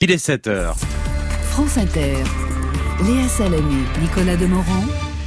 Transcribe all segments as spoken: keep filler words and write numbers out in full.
Il est sept heures. France Inter, Léa Salamé, Nicolas Demorand,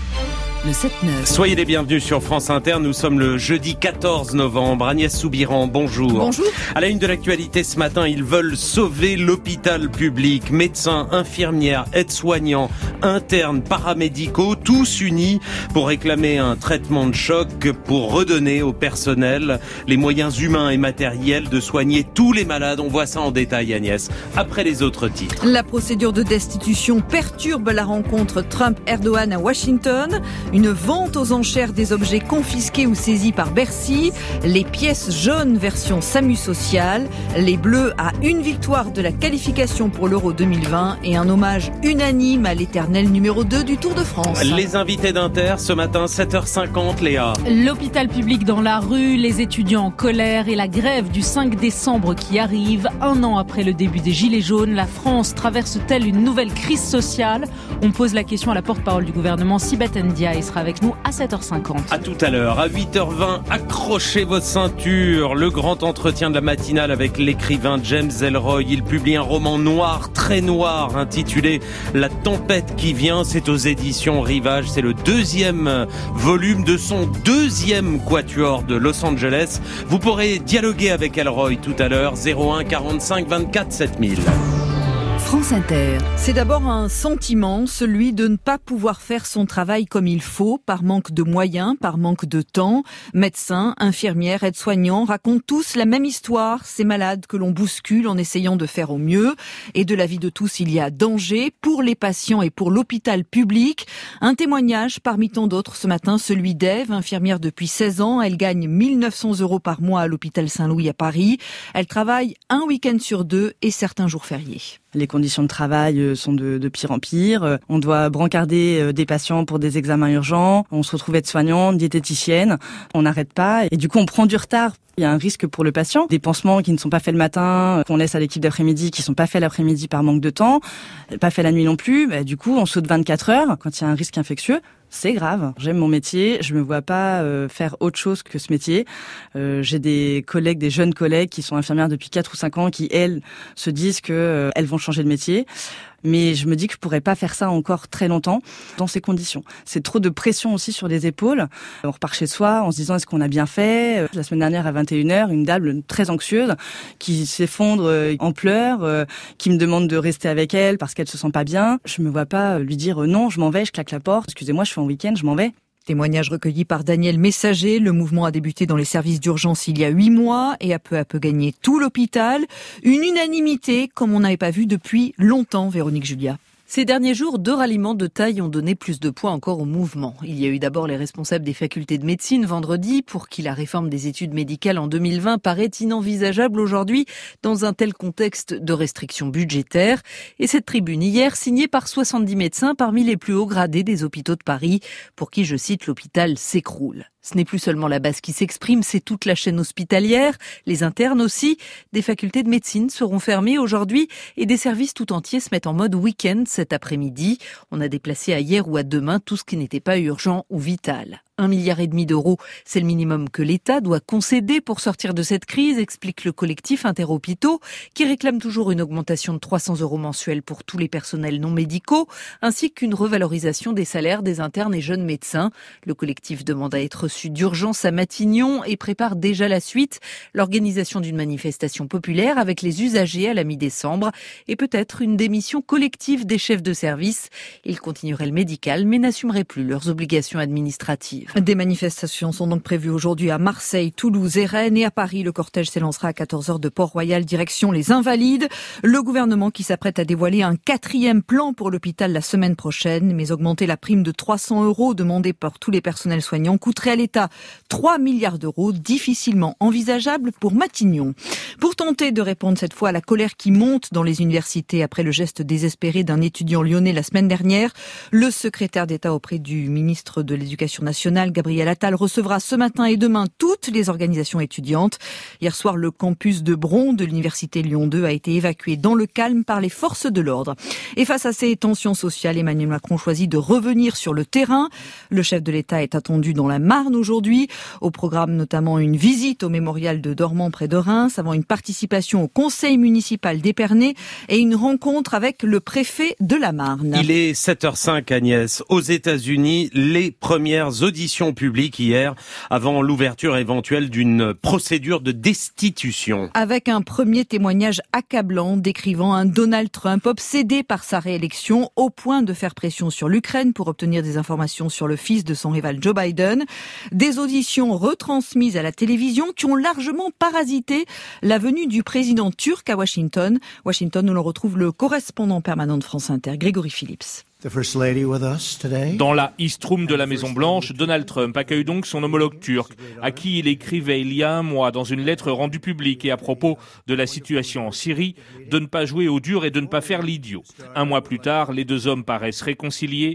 le sept neuf. Soyez les bienvenus sur France Inter, nous sommes le jeudi quatorze novembre. Agnès Soubiran, bonjour. Bonjour. À la une de l'actualité ce matin, ils veulent sauver l'hôpital public. Médecins, infirmières, aides-soignants, internes, paramédicaux, tous unis pour réclamer un traitement de choc pour redonner au personnel les moyens humains et matériels de soigner tous les malades. On voit ça en détail, Agnès, après les autres titres. La procédure de destitution perturbe la rencontre Trump-Erdogan à Washington. Une vente aux enchères des objets confisqués ou saisis par Bercy. Les pièces jaunes version SAMU social. Les Bleus à une victoire de la qualification pour l'Euro deux mille vingt et un hommage unanime à l'éternel numéro deux du Tour de France. Les invités d'Inter ce matin, sept heures cinquante, Léa. L'hôpital public dans la rue, les étudiants en colère et la grève du cinq décembre qui arrive. Un an après le début des Gilets jaunes, la France traverse-t-elle une nouvelle crise sociale ? On pose la question à la porte-parole du gouvernement, Sibeth Ndiaye. Il sera avec nous à sept heures cinquante. À tout à l'heure, à huit heures vingt, accrochez vos ceintures. Le grand entretien de la matinale avec l'écrivain James Ellroy. Il publie un roman noir, très noir, intitulé La tempête qui vient. C'est aux éditions Rivage. C'est le deuxième volume de son deuxième quatuor de Los Angeles. Vous pourrez dialoguer avec Ellroy tout à l'heure. zéro un quarante-cinq vingt-quatre sept mille. France Inter. C'est d'abord un sentiment, celui de ne pas pouvoir faire son travail comme il faut, par manque de moyens, par manque de temps. Médecins, infirmières, aides-soignants racontent tous la même histoire, ces malades que l'on bouscule en essayant de faire au mieux. Et de la vie de tous, il y a danger pour les patients et pour l'hôpital public. Un témoignage parmi tant d'autres ce matin, celui d'Ève, infirmière depuis seize ans. Elle gagne mille neuf cents euros par mois à l'hôpital Saint-Louis à Paris. Elle travaille un week-end sur deux et certains jours fériés. Les conditions de travail sont de, de pire en pire. On doit brancarder des patients pour des examens urgents. On se retrouve aide-soignante, diététicienne. On n'arrête pas. Et du coup, on prend du retard. Il y a un risque pour le patient. Des pansements qui ne sont pas faits le matin, qu'on laisse à l'équipe d'après-midi, qui ne sont pas faits l'après-midi par manque de temps, pas faits la nuit non plus. Bah, du coup, on saute vingt-quatre heures. Quand il y a un risque infectieux, c'est grave. J'aime mon métier. Je me vois pas euh, faire autre chose que ce métier. Euh, j'ai des collègues, des jeunes collègues qui sont infirmières depuis quatre ou cinq ans, qui, elles, se disent que euh, elles vont changer de métier. Mais je me dis que je pourrais pas faire ça encore très longtemps dans ces conditions. C'est trop de pression aussi sur les épaules. On repart chez soi en se disant est-ce qu'on a bien fait ? La semaine dernière à vingt et une heures, une dame très anxieuse qui s'effondre en pleurs, qui me demande de rester avec elle parce qu'elle se sent pas bien. Je me vois pas lui dire non, je m'en vais, je claque la porte. Excusez-moi, je suis en week-end, je m'en vais. Témoignage recueilli par Daniel Messager. Le mouvement a débuté dans les services d'urgence il y a huit mois et a peu à peu gagné tout l'hôpital. Une unanimité comme on n'avait pas vu depuis longtemps, Véronique Julia. Ces derniers jours, deux ralliements de taille ont donné plus de poids encore au mouvement. Il y a eu d'abord les responsables des facultés de médecine vendredi, pour qui la réforme des études médicales en deux mille vingt paraît inenvisageable aujourd'hui dans un tel contexte de restrictions budgétaires. Et cette tribune hier, signée par soixante-dix médecins parmi les plus hauts gradés des hôpitaux de Paris, pour qui, je cite, l'hôpital s'écroule. Ce n'est plus seulement la base qui s'exprime, c'est toute la chaîne hospitalière, les internes aussi. Des facultés de médecine seront fermées aujourd'hui et des services tout entiers se mettent en mode week-end cet après-midi. On a déplacé à hier ou à demain tout ce qui n'était pas urgent ou vital. Un milliard et demi d'euros, c'est le minimum que l'État doit concéder pour sortir de cette crise, explique le collectif Interhôpitaux, qui réclame toujours une augmentation de trois cents euros mensuels pour tous les personnels non médicaux, ainsi qu'une revalorisation des salaires des internes et jeunes médecins. Le collectif demande à être reçu d'urgence à Matignon et prépare déjà la suite, l'organisation d'une manifestation populaire avec les usagers à la mi-décembre et peut-être une démission collective des chefs de service. Ils continueraient le médical mais n'assumeraient plus leurs obligations administratives. Des manifestations sont donc prévues aujourd'hui à Marseille, Toulouse et Rennes, et à Paris. Le cortège s'élancera à quatorze heures de Port-Royal, direction les Invalides. Le gouvernement qui s'apprête à dévoiler un quatrième plan pour l'hôpital la semaine prochaine, mais augmenter la prime de trois cents euros demandée par tous les personnels soignants coûterait à l'État trois milliards d'euros, difficilement envisageable pour Matignon. Pour tenter de répondre cette fois à la colère qui monte dans les universités après le geste désespéré d'un étudiant lyonnais la semaine dernière, le secrétaire d'État auprès du ministre de l'Éducation nationale nationale, Gabriel Attal, recevra ce matin et demain toutes les organisations étudiantes. Hier soir, le campus de Bron de l'université Lyon deux a été évacué dans le calme par les forces de l'ordre. Et face à ces tensions sociales, Emmanuel Macron choisit de revenir sur le terrain. Le chef de l'État est attendu dans la Marne aujourd'hui. Au programme notamment une visite au mémorial de Dormans près de Reims, avant une participation au conseil municipal d'Épernay et une rencontre avec le préfet de la Marne. Il est sept heures cinq, Agnès. Aux États-Unis, les premières auditions publiques hier, avant l'ouverture éventuelle d'une procédure de destitution. Avec un premier témoignage accablant décrivant un Donald Trump obsédé par sa réélection au point de faire pression sur l'Ukraine pour obtenir des informations sur le fils de son rival Joe Biden. Des auditions retransmises à la télévision qui ont largement parasité la venue du président turc à Washington. Washington, où l'on retrouve le correspondant permanent de France Inter, Grégory Phillips. Dans la East Room de la Maison-Blanche, Donald Trump accueille donc son homologue turc, à qui il écrivait il y a un mois dans une lettre rendue publique et à propos de la situation en Syrie, de ne pas jouer au dur et de ne pas faire l'idiot. Un mois plus tard, les deux hommes paraissent réconciliés.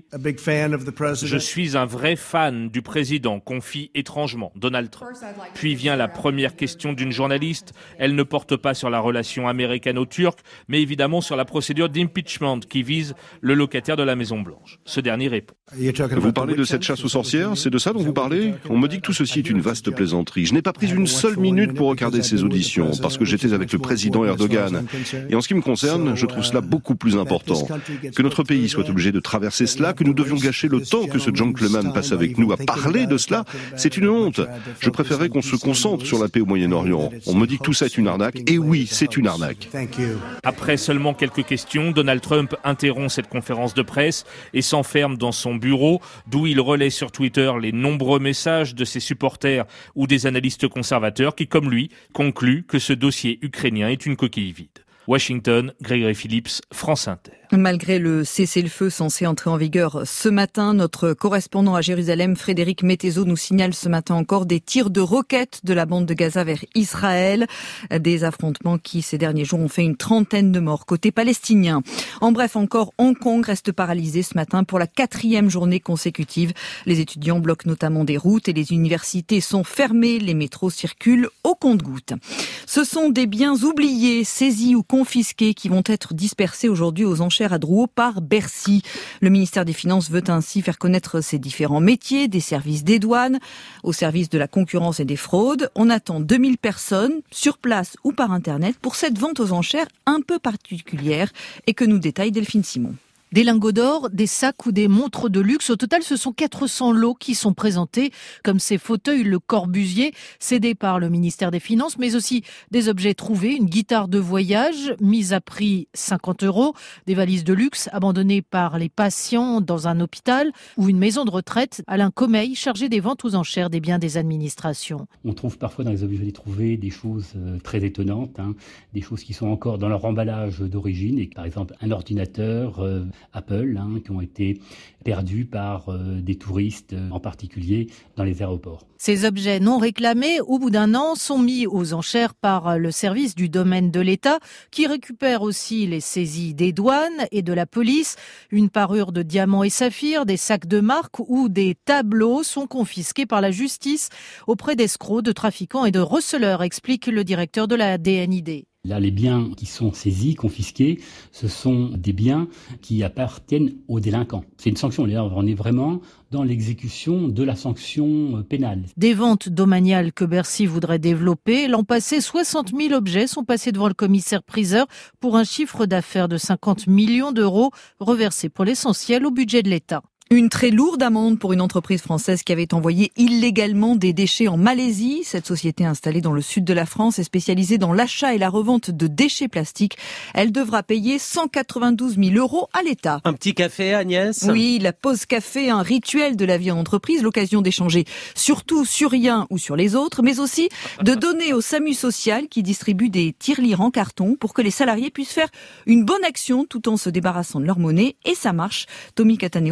Je suis un vrai fan du président, confie étrangement Donald Trump. Puis vient la première question d'une journaliste. Elle ne porte pas sur la relation américano-turque, mais évidemment sur la procédure d'impeachment qui vise le locataire de la Maison-Blanche. Ce dernier répond. Vous parlez de cette chasse aux sorcières? C'est de ça dont vous parlez? On me dit que tout ceci est une vaste plaisanterie. Je n'ai pas pris une seule minute pour regarder ces auditions, parce que j'étais avec le président Erdogan. Et en ce qui me concerne, je trouve cela beaucoup plus important. Que notre pays soit obligé de traverser cela, que nous devions gâcher le temps que ce gentleman passe avec nous à parler de cela, c'est une honte. Je préférerais qu'on se concentre sur la paix au Moyen-Orient. On me dit que tout ça est une arnaque, et oui, c'est une arnaque. Après seulement quelques questions, Donald Trump interrompt cette conférence de presse et s'enferme dans son bureau, d'où il relaie sur Twitter les nombreux messages de ses supporters ou des analystes conservateurs qui, comme lui, concluent que ce dossier ukrainien est une coquille vide. Washington, Grégory Phillips, France Inter. Malgré le cessez-le-feu censé entrer en vigueur ce matin, notre correspondant à Jérusalem, Frédéric Mettezo, nous signale ce matin encore des tirs de roquettes de la bande de Gaza vers Israël. Des affrontements qui, ces derniers jours, ont fait une trentaine de morts côté palestinien. En bref, encore, Hong Kong reste paralysé ce matin pour la quatrième journée consécutive. Les étudiants bloquent notamment des routes et les universités sont fermées. Les métros circulent au compte-gouttes. Ce sont des biens oubliés, saisis ou confisqués qui vont être dispersés aujourd'hui aux enchères à Drouot par Bercy. Le ministère des Finances veut ainsi faire connaître ses différents métiers, des services des douanes, au service de la concurrence et des fraudes. On attend deux mille personnes, sur place ou par Internet, pour cette vente aux enchères un peu particulière et que nous détaille Delphine Simon. Des lingots d'or, des sacs ou des montres de luxe. Au total, ce sont quatre cents lots qui sont présentés, comme ces fauteuils Le Corbusier, cédés par le ministère des Finances, mais aussi des objets trouvés, une guitare de voyage, mise à prix cinquante euros, des valises de luxe abandonnées par les patients dans un hôpital ou une maison de retraite. Alain Commeil, chargé des ventes aux enchères des biens des administrations. On trouve parfois dans les objets trouvés des choses très étonnantes, hein, des choses qui sont encore dans leur emballage d'origine, et par exemple un ordinateur euh, Apple, hein, qui ont été perdus par euh, des touristes, euh, en particulier dans les aéroports. Ces objets non réclamés, au bout d'un an, sont mis aux enchères par le service du domaine de l'État, qui récupère aussi les saisies des douanes et de la police. Une parure de diamants et saphirs, des sacs de marque ou des tableaux sont confisqués par la justice auprès d'escrocs, de trafiquants et de receleurs, explique le directeur de la D N I D. Là, les biens qui sont saisis, confisqués, ce sont des biens qui appartiennent aux délinquants. C'est une sanction. Là, on est vraiment dans l'exécution de la sanction pénale. Des ventes domaniales que Bercy voudrait développer. L'an passé, soixante mille objets sont passés devant le commissaire-priseur pour un chiffre d'affaires de cinquante millions d'euros reversés pour l'essentiel au budget de l'État. Une très lourde amende pour une entreprise française qui avait envoyé illégalement des déchets en Malaisie. Cette société installée dans le sud de la France est spécialisée dans l'achat et la revente de déchets plastiques. Elle devra payer cent quatre-vingt-douze mille euros à l'État. Un petit café, Agnès? Oui, la pause café, un rituel de la vie en entreprise, l'occasion d'échanger surtout sur rien ou sur les autres, mais aussi de donner au SAMU social qui distribue des tirelires en carton pour que les salariés puissent faire une bonne action tout en se débarrassant de leur monnaie. Et ça marche. Tommy Cataneo s'est rendu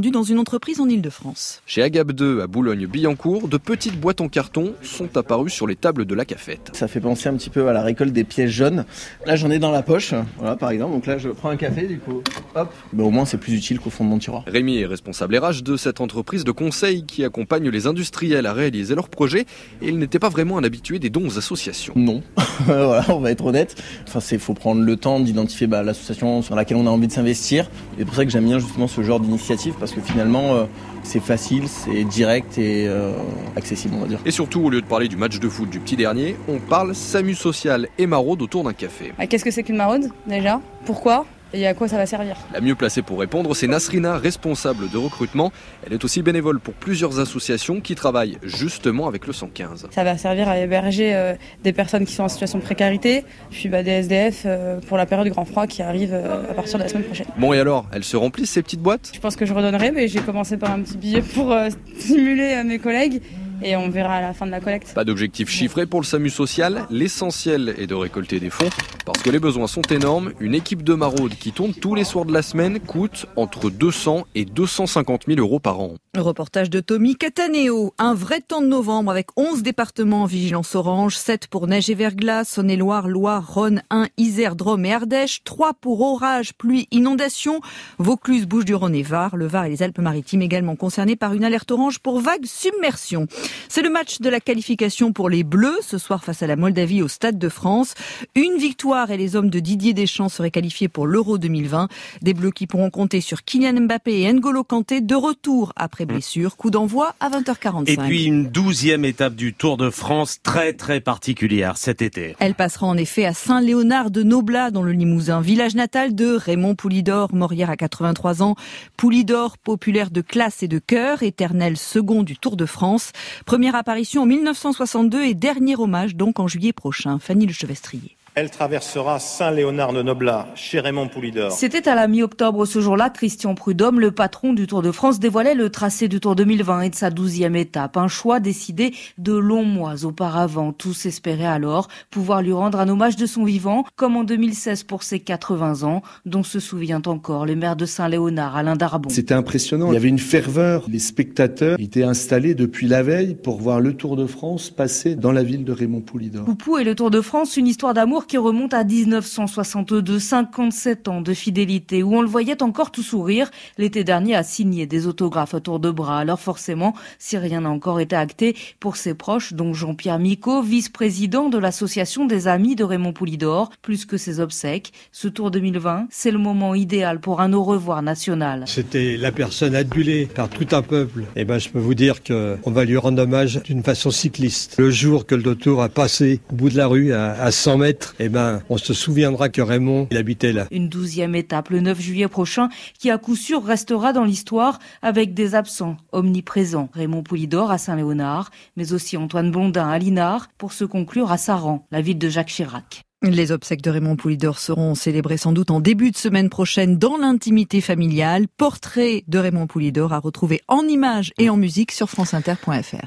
vendu dans une entreprise en Ile-de-France. Chez Agap deux à Boulogne-Billancourt, de petites boîtes en carton sont apparues sur les tables de la cafette. Ça fait penser un petit peu à la récolte des pièces jaunes. Là, j'en ai dans la poche, voilà, par exemple. Donc là, je prends un café, du coup, hop. Ben, au moins, c'est plus utile qu'au fond de mon tiroir. Rémi est responsable R H de cette entreprise de conseil qui accompagne les industriels à réaliser leurs projets et il n'était pas vraiment un habitué des dons aux associations. Non, voilà, on va être honnête. Enfin, c'est faut prendre le temps d'identifier bah, l'association sur laquelle on a envie de s'investir. Et c'est pour ça que j'aime bien justement ce genre d'initiative parce que finalement, euh, c'est facile, c'est direct et euh, accessible, on va dire. Et surtout, au lieu de parler du match de foot du petit dernier, on parle SAMU social et maraude autour d'un café. Ah, qu'est-ce que c'est qu'une maraude déjà ? Pourquoi ? Et à quoi ça va servir ? La mieux placée pour répondre, c'est Nasrina, responsable de recrutement. Elle est aussi bénévole pour plusieurs associations qui travaillent justement avec le cent quinze. Ça va servir à héberger euh, des personnes qui sont en situation de précarité, puis bah, des S D F euh, pour la période grand froid qui arrive euh, à partir de la semaine prochaine. Bon et alors, elles se remplissent ces petites boîtes ? Je pense que je redonnerai, mais j'ai commencé par un petit billet pour euh, stimuler euh, mes collègues. Et on verra à la fin de la collecte. Pas d'objectif chiffré pour le SAMU social. L'essentiel est de récolter des fonds parce que les besoins sont énormes. Une équipe de maraudes qui tourne tous les soirs de la semaine coûte entre deux cents et deux cent cinquante mille euros par an. Reportage de Tommy Cataneo. Un vrai temps de novembre avec onze départements en vigilance orange, sept pour neige et verglas, Saône-et-Loire, Loire, Rhône, Ain, Isère, Drôme et Ardèche, trois pour orage, pluie, inondation, Vaucluse, Bouches-du-Rhône et Var. Le Var et les Alpes-Maritimes également concernés par une alerte orange pour vague submersion. C'est le match de la qualification pour les Bleus, ce soir face à la Moldavie au Stade de France. Une victoire et les hommes de Didier Deschamps seraient qualifiés pour l'Euro deux mille vingt. Des Bleus qui pourront compter sur Kylian Mbappé et N'Golo Kanté de retour après blessure. Coup d'envoi à vingt heures quarante-cinq. Et puis une douzième étape du Tour de France très très particulière cet été. Elle passera en effet à Saint-Léonard de Noblat dans le Limousin, village natal de Raymond Poulidor, mort hier à quatre-vingt-trois ans. Poulidor, populaire de classe et de cœur, éternel second du Tour de France. Première apparition en mille neuf cent soixante-deux et dernier hommage donc en juillet prochain. Fanny Lechevestrier. Elle traversera Saint-Léonard de Noblat, chez Raymond Poulidor. C'était à la mi-octobre ce jour-là, Christian Prudhomme, le patron du Tour de France, dévoilait le tracé du Tour deux mille vingt et de sa douzième étape. Un choix décidé de longs mois auparavant. Tous espéraient alors pouvoir lui rendre un hommage de son vivant, comme en deux mille seize pour ses quatre-vingts ans, dont se souvient encore le maire de Saint-Léonard, Alain Darbon. C'était impressionnant. Il y avait une ferveur. Les spectateurs étaient installés depuis la veille pour voir le Tour de France passer dans la ville de Raymond Poulidor. Poupou et le Tour de France, une histoire d'amour qui remonte à dix-neuf cent soixante-deux, cinquante-sept ans de fidélité, où on le voyait encore tout sourire. L'été dernier a signé des autographes à tour de bras. Alors forcément, si rien n'a encore été acté pour ses proches, dont Jean-Pierre Micot, vice-président de l'association des amis de Raymond Poulidor, plus que ses obsèques, ce Tour deux mille vingt, c'est le moment idéal pour un au revoir national. C'était la personne adulée par tout un peuple. Et ben, je peux vous dire qu'on va lui rendre hommage d'une façon cycliste. Le jour que le Tour a passé au bout de la rue à, à cent mètres, et ben, on se souviendra que Raymond, il habitait là. Une douzième étape le neuf juillet prochain qui à coup sûr restera dans l'histoire avec des absents omniprésents. Raymond Poulidor à Saint-Léonard, mais aussi Antoine Blondin à Linard pour se conclure à Saran, la ville de Jacques Chirac. Les obsèques de Raymond Poulidor seront célébrées sans doute en début de semaine prochaine dans l'intimité familiale. Portrait de Raymond Poulidor à retrouver en images et en musique sur franceinter point fr.